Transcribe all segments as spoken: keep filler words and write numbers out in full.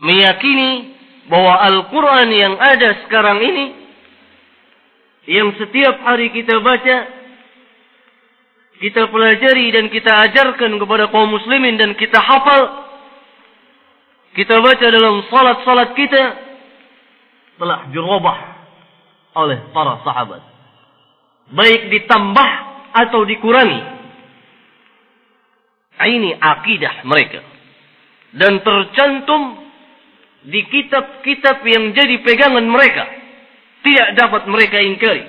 meyakini bahwa Al-Quran yang ada sekarang ini, yang setiap hari kita baca, kita pelajari dan kita ajarkan kepada kaum muslimin dan kita hafal, kita baca dalam salat-salat kita, telah dirubah oleh para sahabat. Baik ditambah atau dikurangi. Ini akidah mereka. Dan tercantum di kitab-kitab yang jadi pegangan mereka. Tidak dapat mereka ingkari.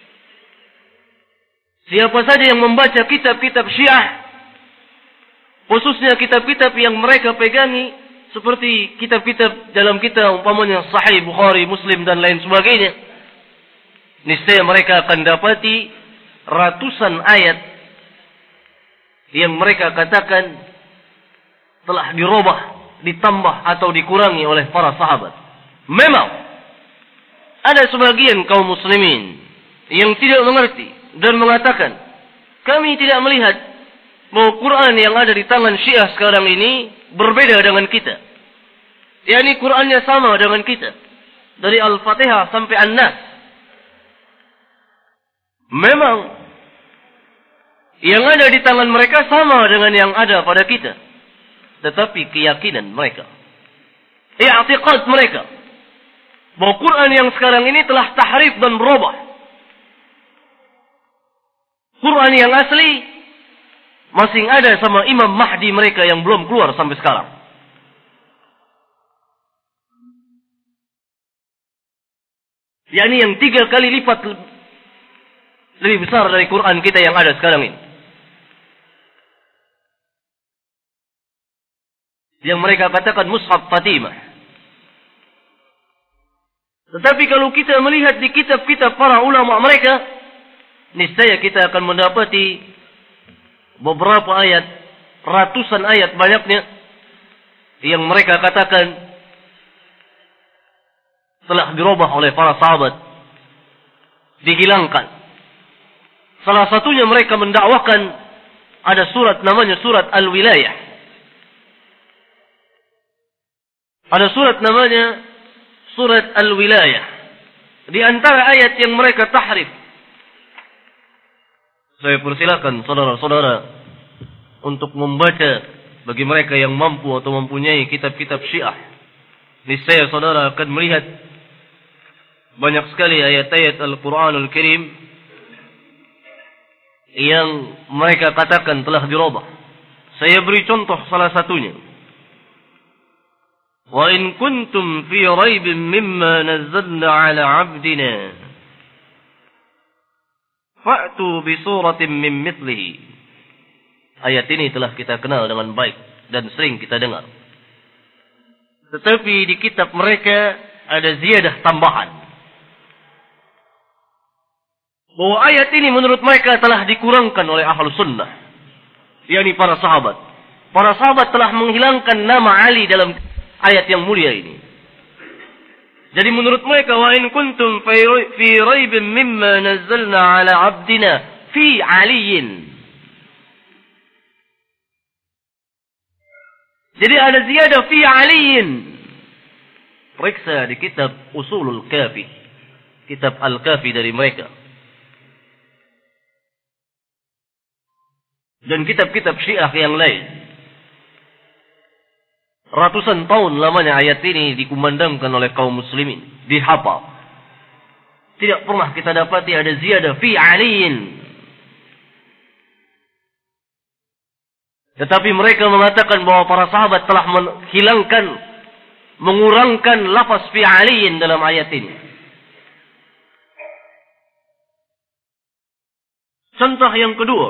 Siapa saja yang membaca kitab-kitab Syiah, khususnya kitab-kitab yang mereka pegangi, seperti kitab-kitab dalam kitab umpamanya Sahih Bukhari, Muslim dan lain sebagainya, niscaya mereka akan dapati ratusan ayat yang mereka katakan telah dirubah, ditambah atau dikurangi oleh para sahabat. Memang ada sebagian kaum muslimin yang tidak mengerti dan mengatakan, kami tidak melihat bahwa Quran yang ada di tangan Syiah sekarang ini berbeda dengan kita. yakni Qurannya sama dengan kita, dari Al-Fatihah sampai An-Nas. Memang yang ada di tangan mereka sama dengan yang ada pada kita, tetapi keyakinan mereka, i'tiqad mereka, bahwa Quran yang sekarang ini telah tahrif dan berubah. Quran yang asli masih ada sama Imam Mahdi mereka yang belum keluar sampai sekarang. yakni yang tiga kali lipat lebih besar dari Quran kita yang ada sekarang ini. Yang mereka katakan Mushaf Fatimah. Tetapi kalau kita melihat di kitab-kitab para ulama mereka, niscaya kita akan mendapati beberapa ayat, ratusan ayat banyaknya, yang mereka katakan telah dirubah oleh para sahabat, dihilangkan. Salah satunya mereka mendakwakan ada surat namanya surat Al-Wilayah. Ada surat namanya surat Al-Wilayah. Di antara ayat yang mereka tahrif, saya persilakan saudara-saudara untuk membaca bagi mereka yang mampu atau mempunyai kitab-kitab Syiah. Niscaya saudara akan melihat banyak sekali ayat-ayat Al-Quranul Karim yang mereka katakan telah dirubah. Saya beri contoh salah satunya. Wa in kuntum fi raibin mimma nazzalna ala 'abdina fa'tu bi suratin min mithlihi. Ayat ini telah kita kenal dengan baik dan sering kita dengar. Tetapi di kitab mereka ada ziyadah tambahan, bahwa ayat ini menurut mereka telah dikurangkan oleh ahlu sunnah, yakni para sahabat. Para sahabat telah menghilangkan nama Ali dalam ayat yang mulia ini. Jadi menurut mereka, wa in kuntum fi raibin mimma nazzalna ala 'abdina fi aliyin. Jadi ada ziyadah fi aliyin. Periksa di kitab Usulul Kafi, kitab Al-Kafi dari mereka, dan kitab-kitab Syiah yang lain. Ratusan tahun lamanya ayat ini dikumandangkan oleh kaum muslimin, dihafal. Tidak pernah kita dapati ada ziyadah fi aliyin. Tetapi mereka mengatakan bahwa para sahabat telah menghilangkan, mengurangkan lafaz fi aliyin dalam ayat ini. Contoh yang kedua,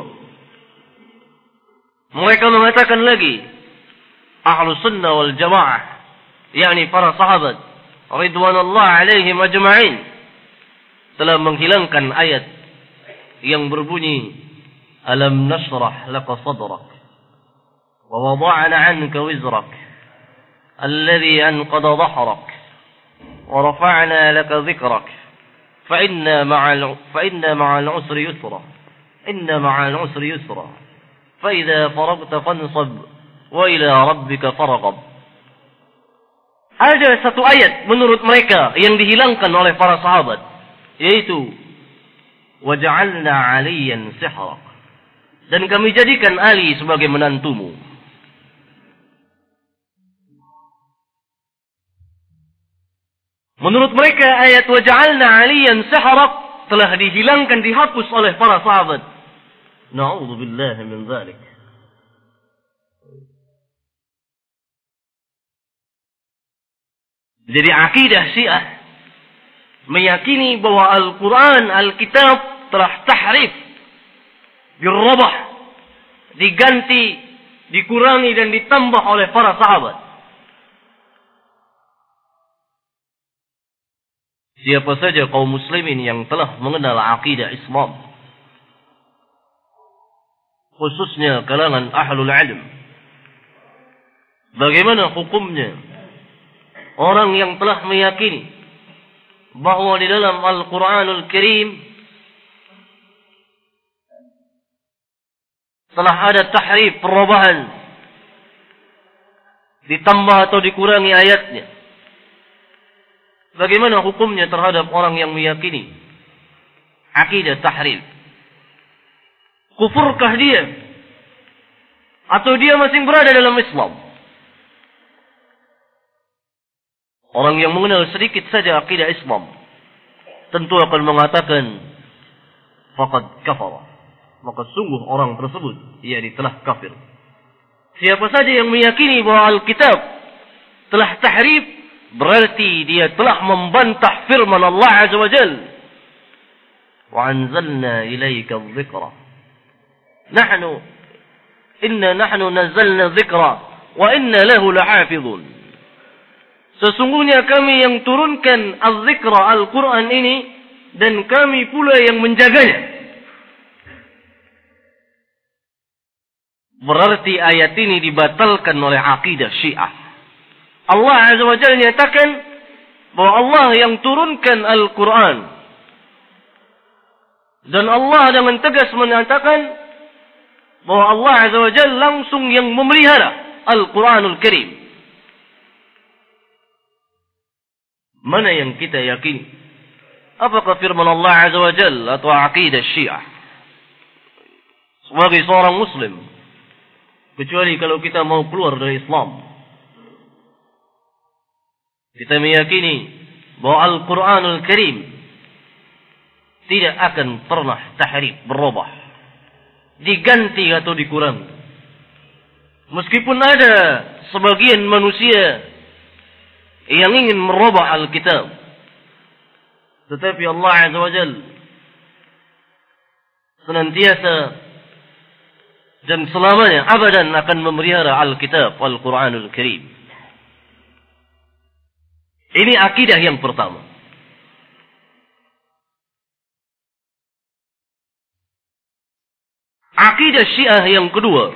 mereka mengatakan lagi, Ahlu Sunnah wal Jamaah, yakni para sahabat ridwanullah alaihim ajma'in, telah menghilangkan ayat yang berbunyi Alam nashrah laka sadrak wa wada'na 'anka wizrak alladhi anqadha dhahrak wa rafa'na laka dhikrak fa inna ma'al fa inna ma'al 'usri yusra inna ma'al 'usri yusra fa idza faragta fansab wa ila rabbika farghab. ada satu ayat menurut mereka yang dihilangkan oleh para sahabat, yaitu waja'alna 'aliyan sihrak, dan kami jadikan Ali sebagai menantumu. Menurut mereka ayat waja'alna 'aliyan sihrak telah dihilangkan, dihapus oleh para sahabat. Na'udzubillahi min dzalik. Jadi akidah Syiah meyakini bahwa Al-Quran, Al-Kitab telah tahrif, dirubah, diganti, dikurangi dan ditambah oleh para sahabat. Siapa saja kaum muslimin yang telah mengenal akidah Islam, khususnya kalangan ahlul ilm, bagaimana hukumnya orang yang telah meyakini bahwa di dalam Al-Quranul Karim telah ada tahrif, perubahan, ditambah atau dikurangi ayatnya. Bagaimana hukumnya terhadap orang yang meyakini akidah tahrif? Kufurkah dia? Atau dia masih berada dalam Islam? Orang yang mengenal sedikit saja akidah Islam tentu akan mengatakan faqad kafara, maka sungguh orang tersebut yakni telah kafir. Siapa saja yang meyakini bahwa Alkitab telah tahrif, berarti dia telah membantah firman Allah Azza wa Jalla, wa anzalna ilaika adh-dhikra, nahnu inna nahnu nazzalna adh-dhikra wa inna lahu lahafizun. Sesungguhnya kami yang turunkan az-zikra, Al-Quran ini, dan kami pula yang menjaganya. Berarti ayat ini dibatalkan oleh akidah Syiah. Allah Azza wa Jalla nyatakan bahwa Allah yang turunkan Al-Quran. Dan Allah dengan tegas menyatakan bahwa Allah Azza wa Jalla langsung yang memelihara Al-Quranul Karim. Mana yang kita yakini? Apakah firman Allah Azza wa Jalla atau akidah Syiah? Sebagai seorang Muslim, kecuali kalau kita mau keluar dari Islam, kita meyakini bahwa Al-Quranul Karim tidak akan pernah tahrif, berubah, diganti atau dikurangi. Meskipun ada sebagian manusia yang ingin merubah Alkitab, tetapi Allah Azza wa Jalla senantiasa dan selamanya abadan akan memelihara Alkitab, Al-Quranul Karim. Ini akidah yang pertama. Akidah Syiah yang kedua,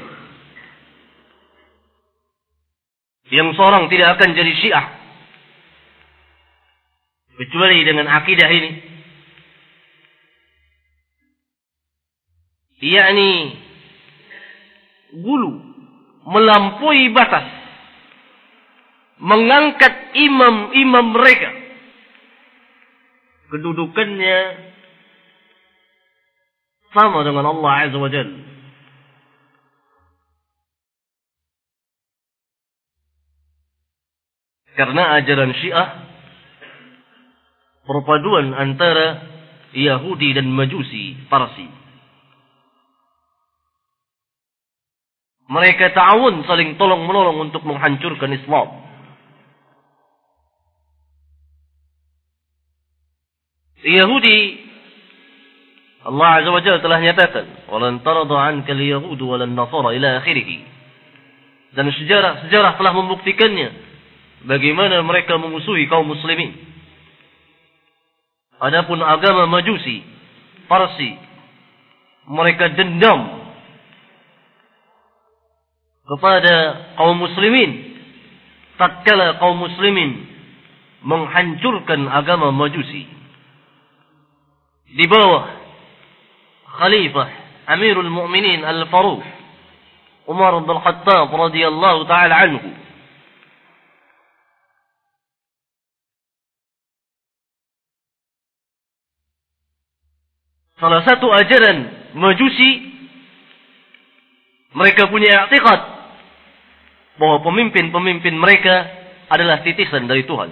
yang seorang tidak akan jadi Syiah kecuali dengan akidah ini, yakni gulu, melampaui batas, mengangkat imam-imam mereka, kedudukannya sama dengan Allah Azza wa Jalla. Karena ajaran Syiah perpaduan antara Yahudi dan Majusi Parsi. Mereka ta'awun, saling tolong-menolong untuk menghancurkan Islam. Yahudi, Allah Azza wa Jalla telah nyatakan, "Walan tarada 'anka al-yahud walan nasara" ila akhirih. Dan sejarah sejarah telah membuktikannya bagaimana mereka memusuhi kaum muslimin. Adapun agama Majusi, Parsi, mereka dendam kepada kaum muslimin tatkala kaum muslimin menghancurkan agama Majusi di bawah Khalifah Amirul Mukminin Al-Faruq Umar bin Khattab radhiyallahu taala anhu. salah satu ajaran Majusi, mereka punya i'tiqad bahwa pemimpin-pemimpin mereka adalah titisan dari Tuhan.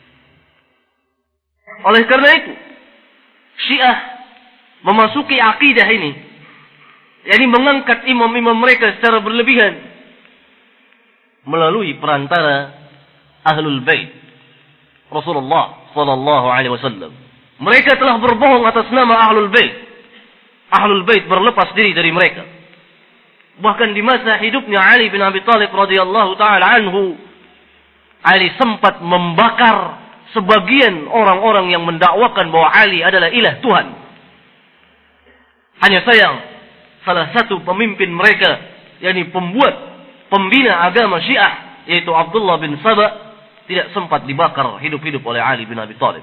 Oleh karena itu, Syiah memasuki akidah ini, yakni mengangkat imam-imam mereka secara berlebihan melalui perantara Ahlul Bait Rasulullah sallallahu alaihi wasallam. Mereka telah berbohong atas nama Ahlul Bait. Ahlul Bait berlepas diri dari mereka. Bahkan di masa hidupnya Ali bin Abi Thalib radhiyallahu taala anhu, Ali sempat membakar sebagian orang-orang yang mendakwakan bahwa Ali adalah ilah Tuhan. Hanya sayang, salah satu pemimpin mereka, yakni pembuat, pembina agama Syiah, yaitu Abdullah bin Saba, tidak sempat dibakar hidup-hidup oleh Ali bin Abi Thalib.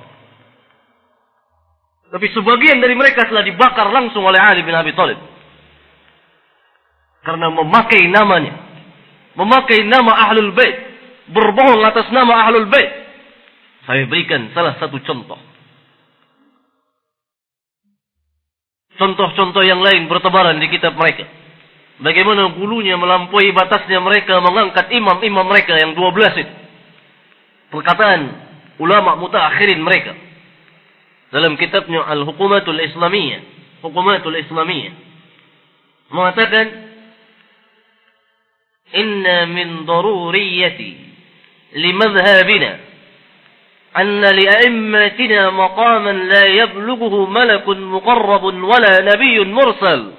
Tapi sebagian dari mereka telah dibakar langsung oleh Ali bin Abi Thalib. Karena memakai namanya, memakai nama Ahlul Bait, berbohong atas nama Ahlul Bait. Saya berikan salah satu contoh. Contoh-contoh yang lain bertebaran di kitab mereka. Bagaimana gulunya melampaui batasnya mereka mengangkat imam-imam mereka yang dua belas itu. Perkataan ulama mutaakhirin mereka. Dalam kitabnya Al-Hukumatul Islamiyah. Hukumatul Islamiyah. Mengatakan, Inna min daruriyati limadhabina anna li'a'immatina maqaman la yablughuhu malakun muqarrabun wala nabiyyun mursal.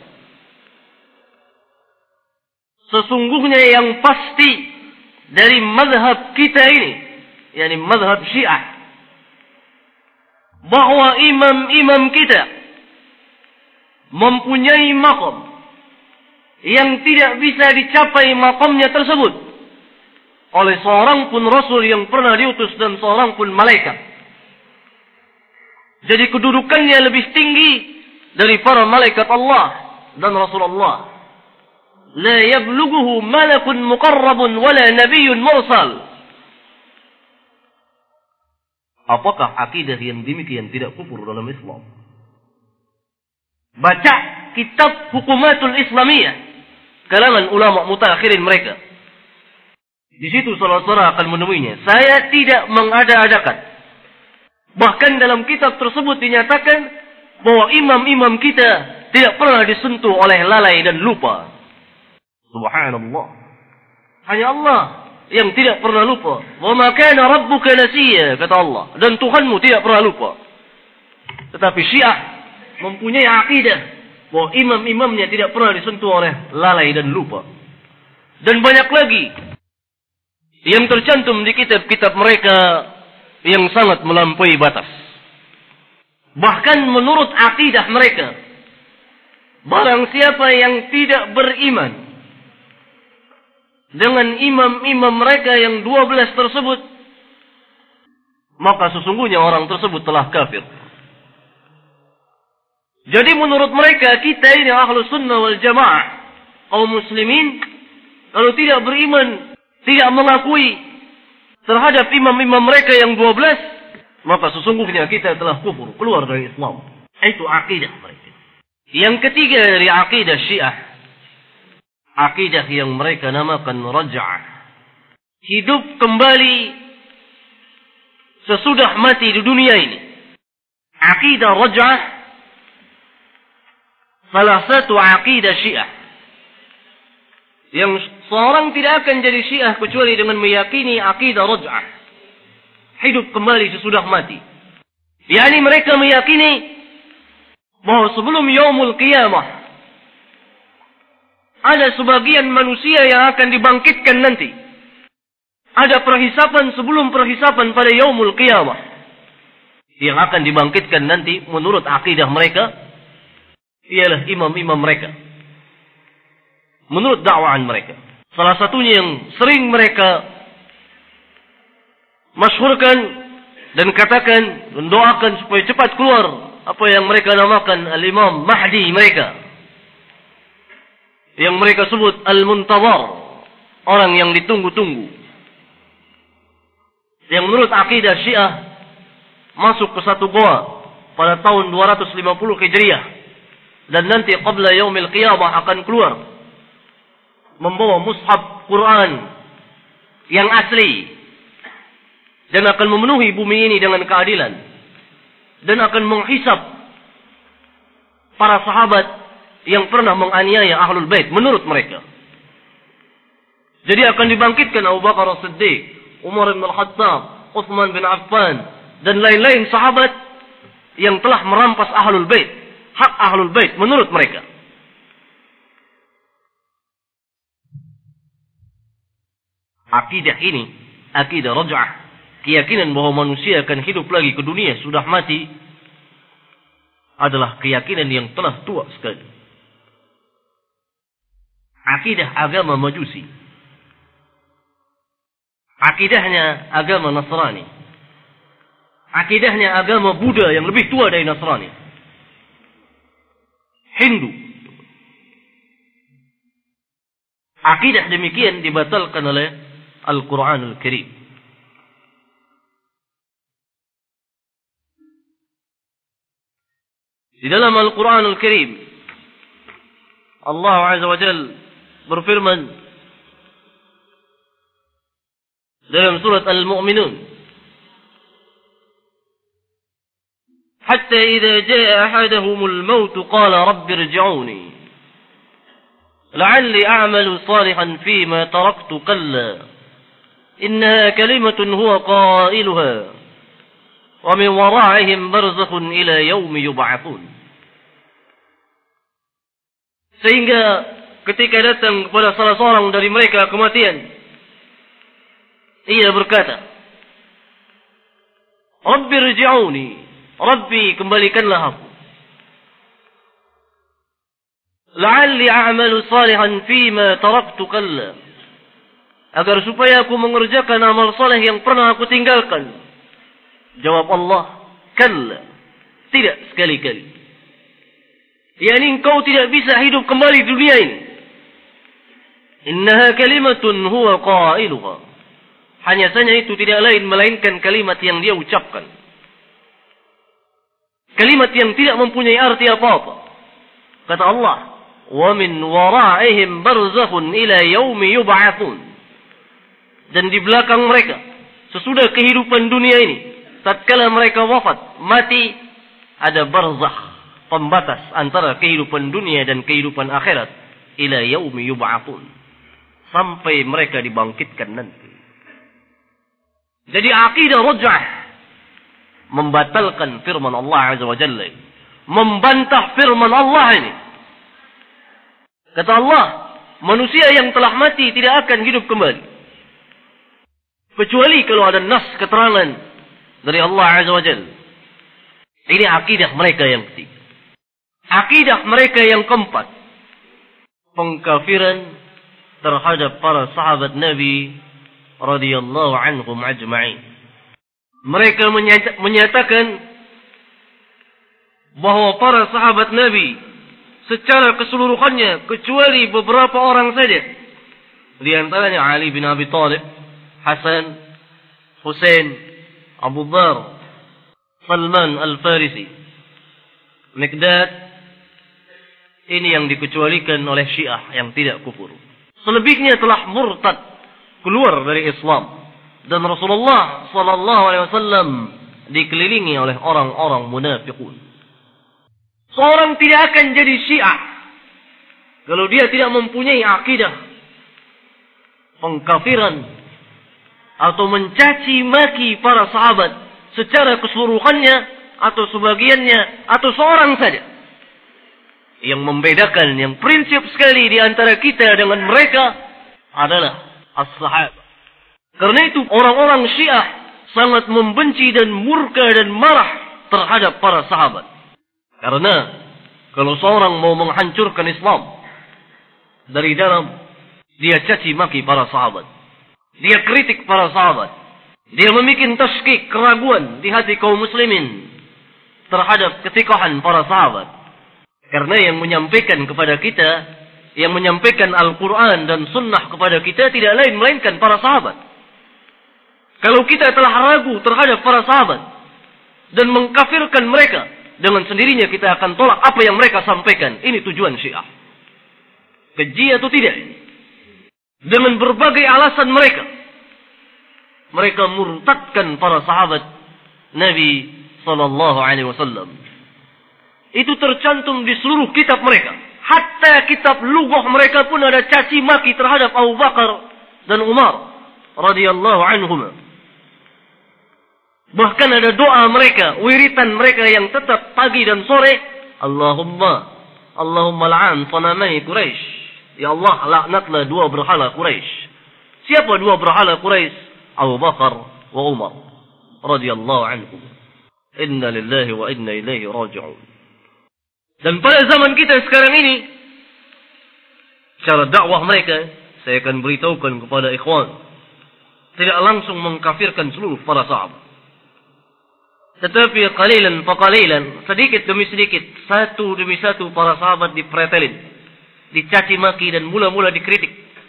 Sesungguhnya yang pasti dari mazhab kita ini, yakni mazhab Syiah, bahwa imam-imam kita mempunyai maqam yang tidak bisa dicapai maqamnya tersebut oleh seorang pun Rasul yang pernah diutus dan seorang pun malaikat. Jadi kedudukannya lebih tinggi dari para malaikat Allah dan Rasulullah. La yablughuhu malakun muqarrabun wala nabiyyun mursal. Apakah akidah yang demikian tidak kufur dalam Islam? Baca kitab Hukumatul Islamiyah, kalangan ulama mutaakhirin mereka. Di situ saudara-saudara akan menemuinya. Saya tidak mengada-adakan. Bahkan dalam kitab tersebut dinyatakan bahwa imam-imam kita tidak pernah disentuh oleh lalai dan lupa. Subhanallah. Hanya Allah yang tidak pernah lupa. Wa ma kana rabbuka nasiya, kata Allah. Dan Tuhanmu tidak pernah lupa. Tetapi Syiah mempunyai akidah bahwa imam-imamnya tidak pernah disentuh oleh lalai dan lupa. Dan banyak lagi yang tercantum di kitab-kitab mereka yang sangat melampaui batas. Bahkan menurut akidah mereka, barang siapa yang tidak beriman dengan imam-imam mereka yang dua belas tersebut, maka sesungguhnya orang tersebut telah kafir. Jadi menurut mereka, kita ini Ahlus Sunnah wal Jamaah, kaum muslimin, kalau tidak beriman, tidak mengakui terhadap imam-imam mereka yang dua belas, maka sesungguhnya kita telah kufur, keluar dari Islam. Itu akidah mereka. Yang ketiga dari akidah Syiah, akidah yang mereka namakan raj'ah. Hidup kembali sesudah mati di dunia ini. Akidah raj'ah salah satu akidah Syiah. Yang seorang tidak akan jadi Syiah kecuali dengan meyakini akidah raj'ah. Hidup kembali sesudah mati. yakni mereka meyakini bahwa sebelum yaumul qiyamah ada sebagian manusia yang akan dibangkitkan nanti. Ada perhisapan sebelum perhisapan pada yaumul qiyamah yang akan dibangkitkan nanti menurut akidah mereka ialah imam-imam mereka. Menurut dakwaan mereka. Salah satunya yang sering mereka masyhurkan dan katakan, mendoakan supaya cepat keluar apa yang mereka namakan al-Imam Mahdi mereka. Yang mereka sebut al-Muntazar, orang yang ditunggu-tunggu. Yang menurut akidah Syiah masuk ke satu goa pada tahun dua ratus lima puluh Hijriah Dan nanti qabla yaumil qiyamah akan keluar membawa mushaf Quran yang asli dan akan memenuhi bumi ini dengan keadilan dan akan menghisap para sahabat yang pernah menganiaya Ahlul Bait menurut mereka. Jadi akan dibangkitkan Abu Bakar As-Siddiq, Umar bin Al-Khattab, Uthman bin Affan dan lain-lain sahabat yang telah merampas Ahlul Bait, hak Ahlul Bait menurut mereka. Akidah ini, akidah raj'ah, keyakinan bahwa manusia akan hidup lagi ke dunia sudah mati, adalah keyakinan yang telah tua sekali. Akidah agama Majusi. Akidahnya agama Nasrani. Akidahnya agama Buddha yang lebih tua dari Nasrani. Hindu. Akidah demikian dibatalkan oleh Al-Quranul Karim. Di dalam Al-Quranul Karim, Allah Azza wa Jalla berfirman dalam surat Al-Mu'minun, hatta idza jaa ahaduhumul maut qala rabbi irji'uni la'alli a'malu salihan fima taraktu kalla innaha kalimatun huwa qailuha wa min wara'ihim barzakhun ila yaumi yub'atsun. Sehingga ketika datang kepada salah seorang dari mereka kematian, ia berkata, Rabbi rji'uni, Rabbi kembalikanlah aku. La'alli a'malu salihan fima taraktu kalla. Agar supaya aku mengerjakan amal saleh yang pernah aku tinggalkan. Jawab Allah, kalla, tidak sekali-kali. Yani engkau tidak bisa hidup kembali di dunia ini. Innaha kalimatun huwa qailuha. Hanya saja itu tidak lain melainkan kalimat yang dia ucapkan. Kalimat yang tidak mempunyai arti apa-apa. Kata Allah, wa min wara'ihim barzakhun ila yaumi yub'atsun. Dan di belakang mereka, sesudah kehidupan dunia ini, tatkala mereka wafat, mati, ada barzakh, pembatas antara kehidupan dunia dan kehidupan akhirat, ila yaumi yub'atsun, sampai mereka dibangkitkan nanti. Jadi akidah raj'ah membatalkan firman Allah Azza wa Jalla, membantah firman Allah ini. Kata Allah, manusia yang telah mati tidak akan hidup kembali, kecuali kalau ada nas keterangan dari Allah Azza wa Jalla. Ini akidah mereka yang ketiga. Akidah mereka yang keempat, pengkafiran terhadap para sahabat Nabi radhiyallahu anhum ajma'in. Mereka menyatakan bahwa para sahabat Nabi secara keseluruhannya, kecuali beberapa orang saja, di antaranya Ali bin Abi Thalib, Hasan, Husain, Abu Dhar, Salman Al-Farisi, Miqdad, ini yang dikecualikan oleh Syiah yang tidak kufur. Selebihnya telah murtad, keluar dari Islam, dan Rasulullah sallallahu alaihi wasallam dikelilingi oleh orang-orang munafiqun. Seorang tidak akan jadi Syiah kalau dia tidak mempunyai akidah pengkafiran atau mencaci maki para sahabat secara keseluruhannya atau sebagiannya atau seorang saja. Yang membedakan, yang prinsip sekali di antara kita dengan mereka adalah as-sahabat. Karena itu orang-orang Syiah sangat membenci dan murka dan marah terhadap para sahabat. Karena kalau seorang mau menghancurkan Islam dari dalam, dia caci maki para sahabat, dia kritik para sahabat, dia membuat tashkik, keraguan di hati kaum muslimin terhadap ketikohan para sahabat. Karena yang menyampaikan kepada kita, yang menyampaikan Al-Quran dan Sunnah kepada kita tidak lain melainkan para sahabat. Kalau kita telah ragu terhadap para sahabat dan mengkafirkan mereka dengan sendirinya kita akan tolak apa yang mereka sampaikan. Ini tujuan Syiah. Keji atau tidak? Dengan berbagai alasan mereka. Mereka murtadkan para sahabat Nabi sallallahu alaihi wasallam. Itu tercantum di seluruh kitab mereka. Hatta kitab lughah mereka pun ada caci maki terhadap Abu Bakar dan Umar radhiyallahu anhum. Bahkan ada doa mereka, wiritan mereka yang tetap pagi dan sore, Allahumma Allahumma la'an sanamai Quraisy. Ya Allah, laknatlah dua berhala Quraisy. Siapa dua berhala Quraisy? Abu Bakar wa Umar radhiyallahu anhum. Inna lillahi wa inna ilaihi raji'un. Dan pada zaman kita sekarang ini, cara dakwah mereka, saya akan beritahukan kepada ikhwan, tidak langsung mengkafirkan seluruh para sahabat. Tetapi qalilan fa qalilan, sedikit demi sedikit, satu demi satu para sahabat dipretelin, dicaci maki dan mula-mula dikritik.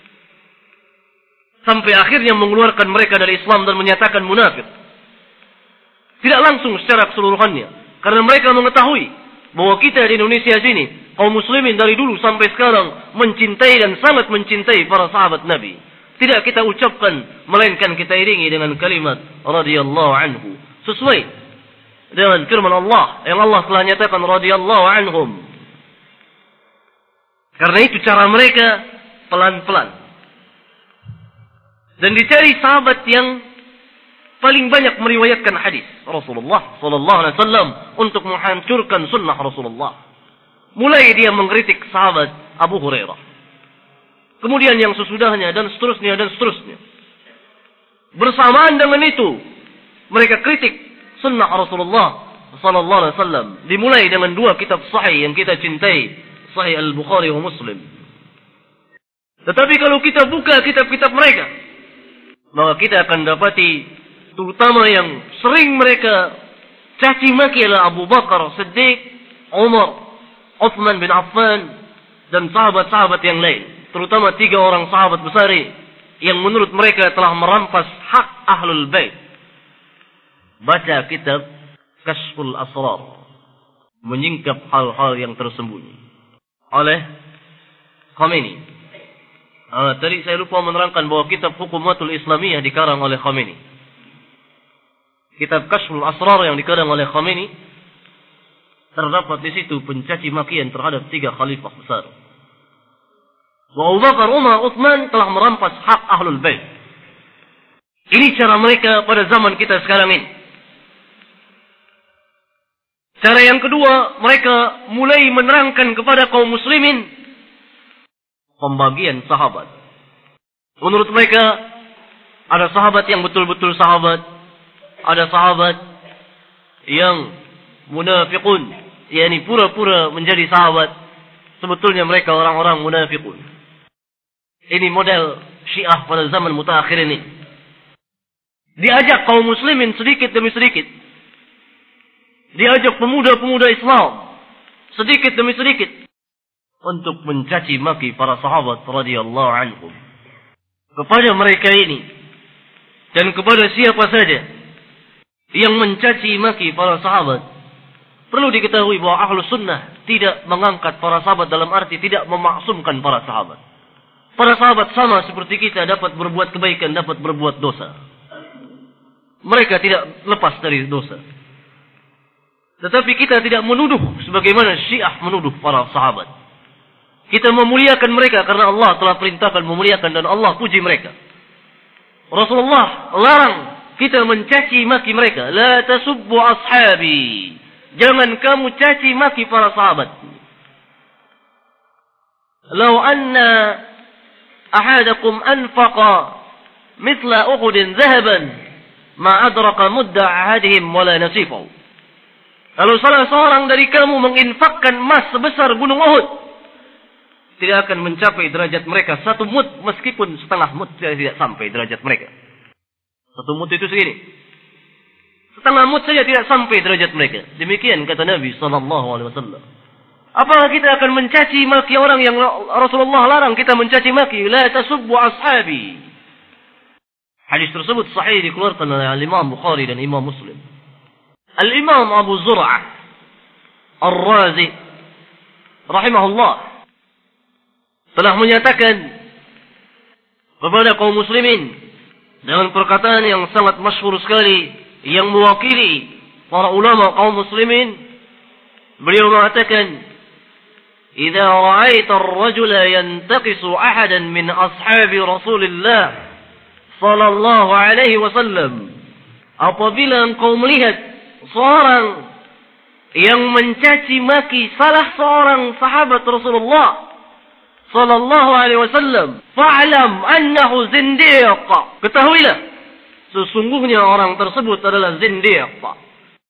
Sampai akhirnya mengeluarkan mereka dari Islam dan menyatakan munafik. Tidak langsung secara keseluruhannya, karena mereka mengetahui bahwa kita di Indonesia sini, kaum muslimin dari dulu sampai sekarang mencintai dan sangat mencintai para sahabat Nabi. Tidak kita ucapkan, melainkan kita iringi dengan kalimat radhiyallahu anhu, sesuai dengan firman Allah yang Allah telah nyatakan radhiyallahu anhum. Karena itu cara mereka pelan-pelan. Dan dicari sahabat yang paling banyak meriwayatkan hadis Rasulullah sallallahu alaihi wasallam untuk menghancurkan sunnah Rasulullah. Mulai dia mengkritik sahabat Abu Hurairah. Kemudian yang sesudahnya dan seterusnya dan seterusnya. Bersamaan dengan itu, mereka kritik sunnah Rasulullah sallallahu alaihi wasallam. Dimulai dengan dua kitab sahih yang kita cintai, Sahih Al-Bukhari wa Muslim. Tetapi kalau kita buka kitab-kitab mereka, maka kita akan dapati terutama yang sering mereka caci maki adalah Abu Bakar Siddiq, Umar, Uthman bin Affan dan sahabat-sahabat yang lain. Terutama tiga orang sahabat besar yang menurut mereka telah merampas hak Ahlul Bait. Baca kitab Kashful Asrar, menyingkap hal-hal yang tersembunyi oleh Khomeini. Uh, tadi saya lupa menerangkan bahwa kitab Hukumatul Islamiyah dikarang oleh Khomeini. Kitab Kashful Asrar yang dikarang oleh Khomeini, terdapat di situ pencaci makian terhadap tiga khalifah besar. Abu Bakar, Umar, Uthman telah merampas hak Ahlul Bait. Ini cara mereka pada zaman kita sekarang ini. Cara yang kedua, mereka mulai menerangkan kepada kaum muslimin pembagian sahabat. Menurut mereka, ada sahabat yang betul-betul sahabat, ada sahabat yang munafiqun, yakni pura-pura menjadi sahabat, sebetulnya mereka orang-orang munafiqun. Ini model Syiah pada zaman mutaakhir ini. Diajak kaum muslimin sedikit demi sedikit, diajak pemuda-pemuda Islam sedikit demi sedikit untuk mencaci maki para sahabat radhiyallahu anhum. Kepada mereka ini dan kepada siapa saja yang mencaci maki para sahabat, perlu diketahui bahwa Ahlus Sunnah tidak mengangkat para sahabat dalam arti tidak memaksumkan para sahabat. Para sahabat sama seperti kita, dapat berbuat kebaikan, dapat berbuat dosa. Mereka tidak lepas dari dosa. Tetapi kita tidak menuduh sebagaimana Syiah menuduh para sahabat. Kita memuliakan mereka karena Allah telah perintahkan memuliakan dan Allah puji mereka. Rasulullah larang kita mencaci maki mereka. La tasubbu ashabi. Jangan kamu caci maki para sahabat. Lau anna ahadakum anfaqa mithla Uhudin zahaban ma adraka mudda ahadihim wala nasifahu. Kalau salah seorang dari kamu menginfakkan emas sebesar gunung Uhud, tidak akan mencapai derajat mereka satu mud, meskipun setengah mud tidak sampai derajat mereka. Satu mud itu segini. Setengah mud saja tidak sampai derajat mereka. Demikian kata Nabi sallallahu alaihi wasallam. Apakah kita akan mencaci maki orang yang Rasulullah larang kita mencaci maki? La tasubbu ashabi. Hadis tersebut sahih dikeluarkan oleh Imam Bukhari dan Imam Muslim. Al-Imam Abu Zur'ah Ar-Razi rahimahullah telah menyatakan kepada kaum muslimin dengan perkataan yang sangat masyhur sekali yang mewakili para ulama kaum muslimin. Beliau mengatakan, "Idza ra'aita ar-rajula yantaqisu ahadan min ashabi Rasulillah sallallahu alaihi wasallam." Apabila engkau melihat seorang yang mencaci maki salah seorang sahabat Rasulullah sallallahu alaihi wasallam, fa'lam annahu zindiq. Ketahuilah, sesungguhnya orang tersebut adalah zindiq.